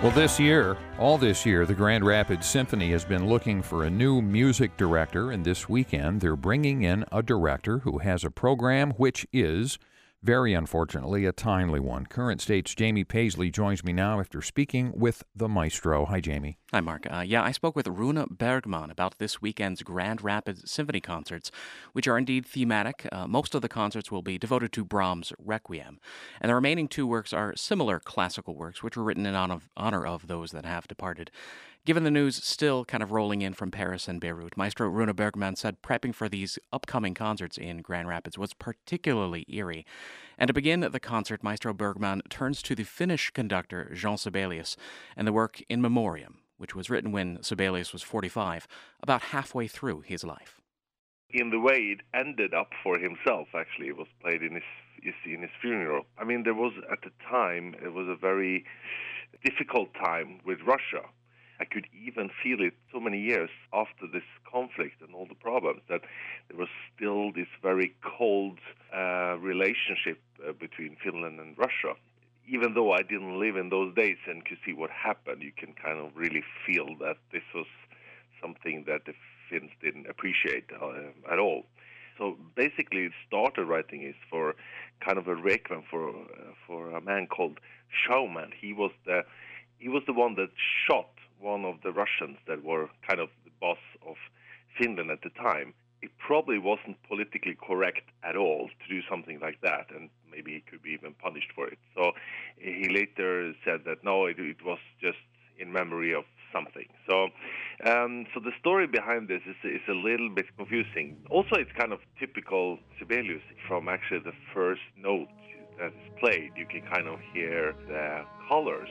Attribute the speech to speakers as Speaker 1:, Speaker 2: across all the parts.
Speaker 1: Well, all this year, the Grand Rapids Symphony has been looking for a new music director, and this weekend they're bringing in a director who has a program which is, very unfortunately, a timely one. Current State's Jamie Paisley joins me now after speaking with the maestro. Hi, Jamie.
Speaker 2: Hi, Mark. I spoke with Rune Bergman about this weekend's Grand Rapids Symphony concerts, which are indeed thematic. Most of the concerts will be devoted to Brahms' Requiem, and the remaining two works are similar classical works, which were written in honor of those that have departed. Given the news still kind of rolling in from Paris and Beirut, Maestro Rune Bergman said prepping for these upcoming concerts in Grand Rapids was particularly eerie. And to begin the concert, Maestro Bergman turns to the Finnish conductor Jean Sibelius and the work In Memoriam, which was written when Sibelius was 45, about halfway through his life.
Speaker 3: In the way it ended up for himself, actually, it was played in his funeral. I mean, there was, at the time, it was a very difficult time with Russia. I could even feel it so many years after this conflict and all the problems that there was still this very cold relationship between Finland and Russia. Even though I didn't live in those days and could see what happened, you can kind of really feel that this was something that the Finns didn't appreciate at all. So basically, started writing is for kind of a requiem for a man called Schauman. He was the one that shot one of the Russians that were kind of the boss of Finland at the time. It probably wasn't politically correct at all to do something like that, and maybe he could be even punished for it. So he later said that no, it was just in memory of something. So the story behind this is a little bit confusing. Also, it's kind of typical Sibelius. From actually the first note that is played, you can kind of hear the colors.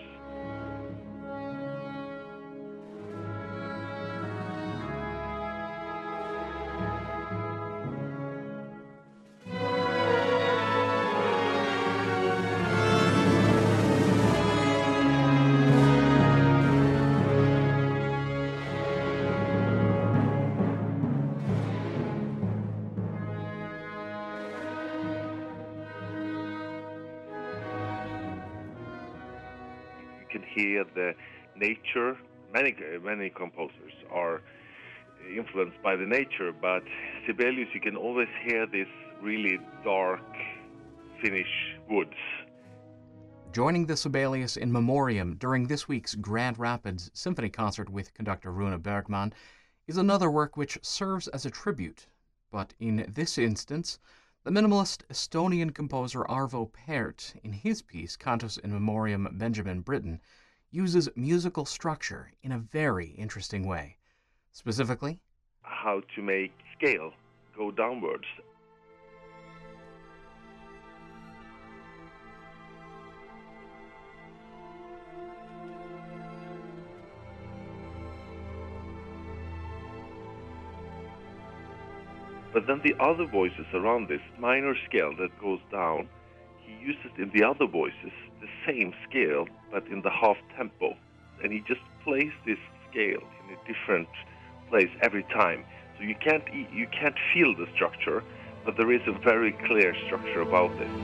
Speaker 3: Can hear the nature. Many composers are influenced by the nature, but Sibelius, you can always hear this really dark Finnish woods.
Speaker 2: Joining the Sibelius In Memoriam during this week's Grand Rapids Symphony concert with conductor Rune Bergman is another work which serves as a tribute, but in this instance, the minimalist Estonian composer Arvo Pärt, in his piece Cantus in Memoriam Benjamin Britten, uses musical structure in a very interesting way. Specifically,
Speaker 3: how to make scale go downwards. But then the other voices around this minor scale that goes down, he uses in the other voices the same scale, but in the half tempo. And he just plays this scale in a different place every time. So you can't feel the structure, but there is a very clear structure about this.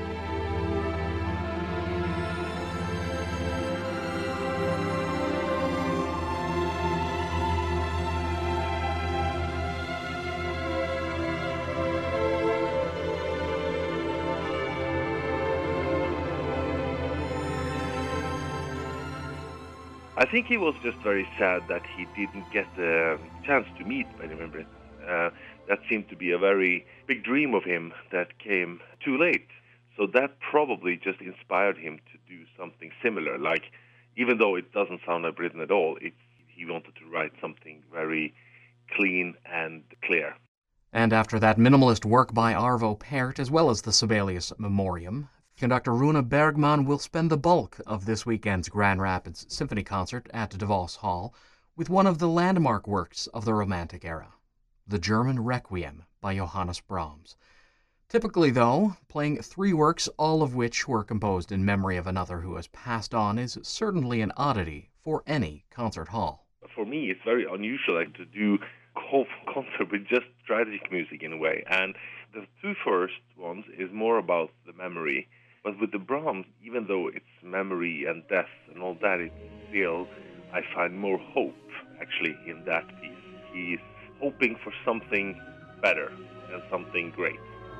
Speaker 3: I think he was just very sad that he didn't get the chance to meet Benjamin Britten. That seemed to be a very big dream of him that came too late. So that probably just inspired him to do something similar. Like, even though it doesn't sound like Britten at all, he wanted to write something very clean and clear.
Speaker 2: And after that minimalist work by Arvo Pärt, as well as the Sibelius Memoriam, conductor Rune Bergman will spend the bulk of this weekend's Grand Rapids Symphony concert at DeVos Hall with one of the landmark works of the Romantic era, the German Requiem by Johannes Brahms. Typically, though, playing three works, all of which were composed in memory of another who has passed on, is certainly an oddity for any concert hall.
Speaker 3: For me, it's very unusual to do whole concert with just tragic music in a way. And the two first ones is more about the memory. But with the Brahms, even though it's memory and death and all that, still I find more hope actually in that piece. He's hoping for something better and something great.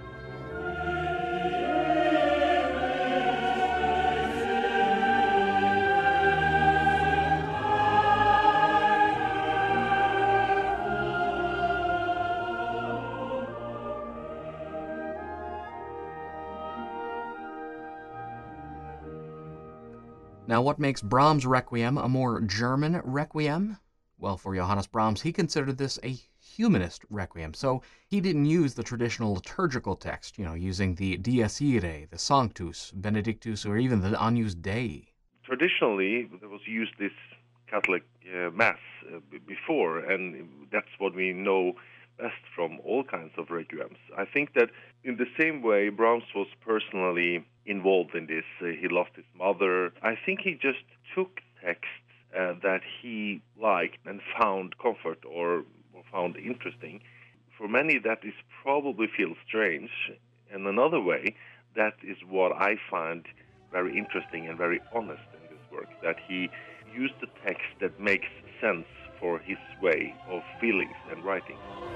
Speaker 2: Now, what makes Brahms' Requiem a more German Requiem? Well, for Johannes Brahms, he considered this a humanist requiem, so he didn't use the traditional liturgical text, using the Dies Irae, the Sanctus, Benedictus, or even the Agnus Dei.
Speaker 3: Traditionally, there was used this Catholic Mass before, and that's what we know best from all kinds of requiems. I think that in the same way Brahms was personally involved in this, he lost his mother. I think he just took texts that he liked and found comfort or found interesting. For many, that is probably feels strange. In another way, that is what I find very interesting and very honest in this work, that he used the text that makes sense for his way of feelings and writing.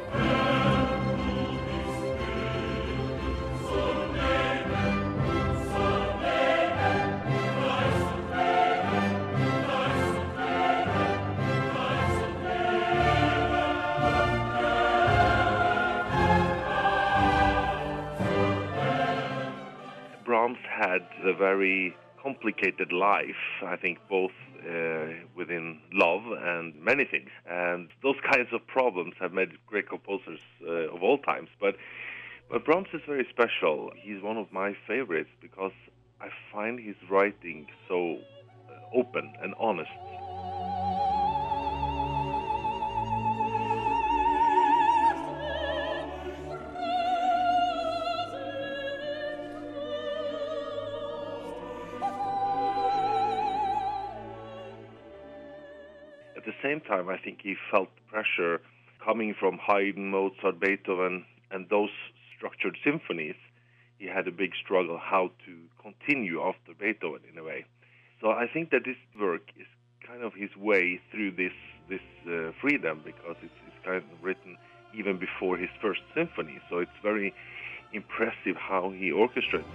Speaker 3: Brahms had a very complicated life, I think, both within love and many things. And those kinds of problems have made great composers of all times. But Brahms is very special. He's one of my favorites because I find his writing so open and honest. At the same time, I think he felt pressure coming from Haydn, Mozart, Beethoven, and those structured symphonies. He had a big struggle how to continue after Beethoven, in a way. So I think that this work is kind of his way through this freedom, because it's kind of written even before his first symphony. So it's very impressive how he orchestrates.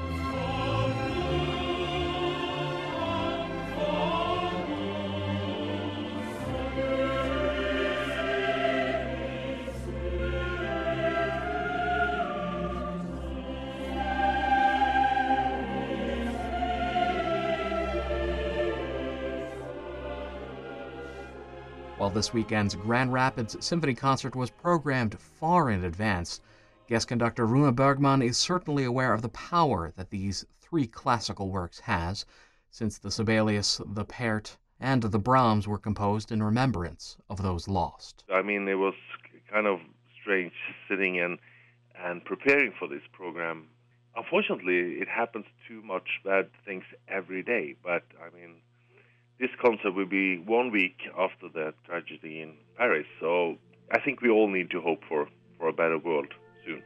Speaker 2: While this weekend's Grand Rapids Symphony Concert was programmed far in advance, guest conductor Rune Bergman is certainly aware of the power that these three classical works has, since the Sibelius, the Pärt, and the Brahms were composed in remembrance of those lost.
Speaker 3: I mean, it was kind of strange sitting and preparing for this program. Unfortunately, it happens too much bad things every day, but I mean, this concert will be 1 week after the tragedy in Paris, so I think we all need to hope for a better world soon.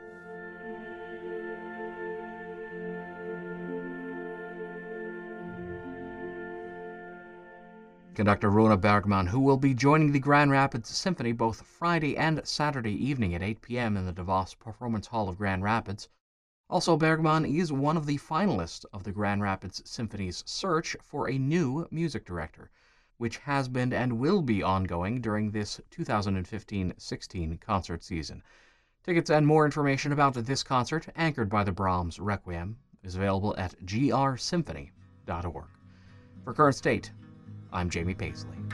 Speaker 2: Conductor Rune Bergman, who will be joining the Grand Rapids Symphony both Friday and Saturday evening at 8 p.m. in the DeVos Performance Hall of Grand Rapids. Also, Bergman is one of the finalists of the Grand Rapids Symphony's search for a new music director, which has been and will be ongoing during this 2015-16 concert season. Tickets and more information about this concert, anchored by the Brahms Requiem, is available at grsymphony.org. For Current State, I'm Jamie Paisley.